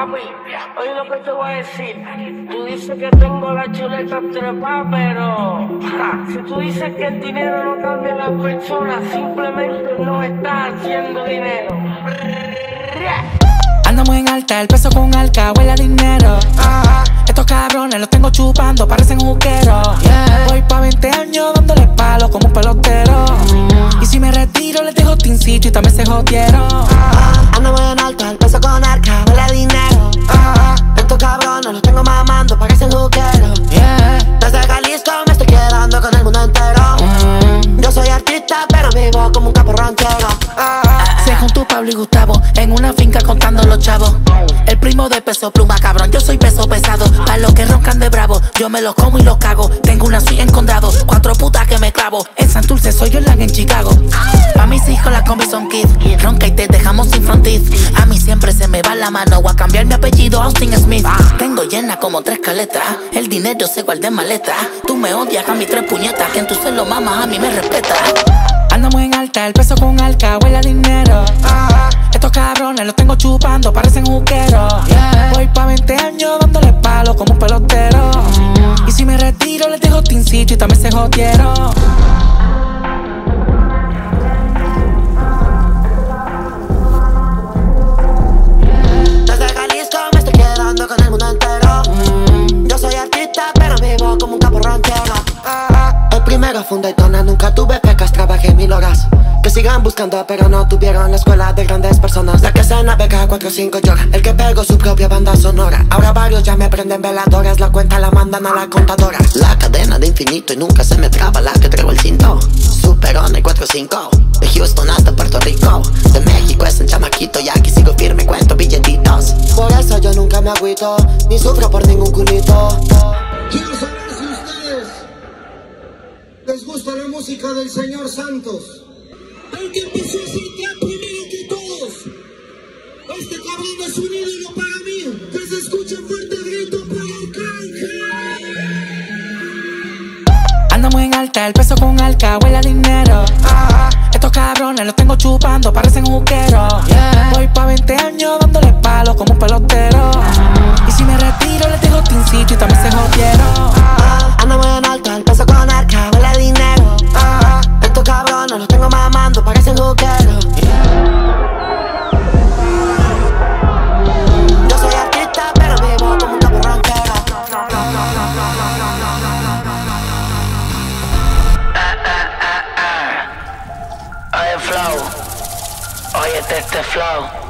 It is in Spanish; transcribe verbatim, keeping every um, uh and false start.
Papi, oye lo que te voy a decir. Tú dices que tengo la chuleta trepada, pero ja, si tú dices que el dinero no cambia a las personas, simplemente no estás haciendo dinero. Ando muy en alta, el peso con alca, huele a dinero. uh, Estos cabrones los tengo chupando, parecen juqueros. yeah. Voy pa' veinte años dándole palo como un pelotero. mm. Y si me retiro les dejo tincito y también se jodieron. uh, Ando muy en alta, el peso con alca, huele a dinero. uh, Estos cabrones los tengo mamando, parecen juqueros. yeah. Desde Jalisco me estoy quedando con el mundo entero. mm. Yo soy artista pero vivo como un capo ranchero. uh, Sé junto Pablo y Gustavo en una finca contando los chavos. El primo de Peso Pluma, cabrón, yo soy peso pesado. Pa' los que roncan de bravo, yo me los como y los cago. Tengo una suite en Condado, cuatro putas que me clavo. En Santurce soy yo en Chicago. Pa' mis hijos las combi son kids. Ronca y te dejamos sin frontis. A mí siempre se me va la mano. Voy a cambiar mi apellido Austin Smith. Tengo llena como tres caletas. El dinero se guarda en maleta. Tú me odias a mis tres puñetas. Quien tú se lo mamas a mí me respeta. Ando muy en alta, el peso con alca, huele a dinero. uh, Estos cabrones los tengo chupando, parecen juqueros. yeah. Voy pa' veinte años dándole palo como un pelotero. mm. Y si me retiro les dejo tincito y también se jodieron. Desde Jalisco me estoy quedando con el mundo entero. mm. Yo soy artista pero vivo como un capo ranchero. uh, El primero fue un Daytona, nunca tuve becas, trabajé mil horas. Que sigan buscando pero no tuvieron la escuela de grandes personas. La que se navega cuatro cinco llora, el que pegó su propia banda sonora. Ahora varios ya me prenden veladoras, la cuenta la mandan a la contadora. La cadena de infinito y nunca se me traba la que traigo el cinto. Superón el cuatro cinco, de Houston hasta Puerto Rico. De México es el chamaquito y aquí sigo firme, cuento billetitos. Por eso yo nunca me agüito, ni sufro por ningún culito. Quiero saber si ustedes les gusta la música del señor Santos. El que empezó a hacer trap primero que todos. Este cabrón es un ídolo para mí. Que se escuche fuerte el grito para el Cauca. Ando muy en alta, el peso con alca, huele a dinero. uh, Estos cabrones los tengo chupando, parecen juqueros. yeah. Voy pa' veinte años dándole palo como un pelotero. Y si me retiro les dejo tincito y también se jodieron. uh, Ando muy en alta, el peso con alca, huele a dinero. uh, Estos cabrones los tengo mamando, parecen juqueros. Yo soy artista pero vivo como un capo ranchero. Oye, Flow, oye, este flow.